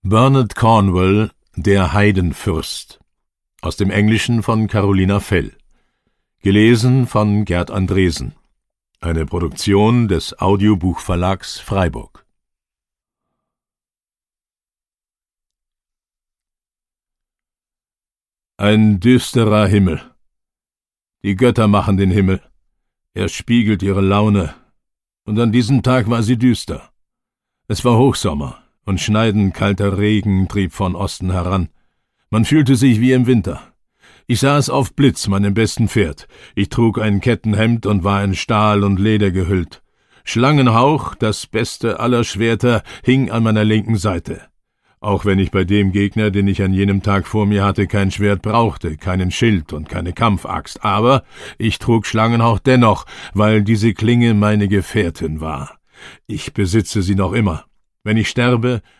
Bernard Cornwell, der Heidenfürst. Aus dem Englischen von Carolina Fell. Gelesen von Gerd Andresen. Eine Produktion des Audiobuchverlags Freiburg. Ein düsterer Himmel. Die Götter machen den Himmel. Er spiegelt ihre Laune. Und an diesem Tag war sie düster. Es war Hochsommer, und schneidend kalter Regen trieb von Osten heran. Man fühlte sich wie im Winter. Ich saß auf Blitz, meinem besten Pferd. Ich trug ein Kettenhemd und war in Stahl und Leder gehüllt. Schlangenhauch, das beste aller Schwerter, hing an meiner linken Seite. Auch wenn ich bei dem Gegner, den ich an jenem Tag vor mir hatte, kein Schwert brauchte, keinen Schild und keine Kampfaxt. Aber ich trug Schlangenhauch dennoch, weil diese Klinge meine Gefährtin war. Ich besitze sie noch immer. Wenn ich sterbe,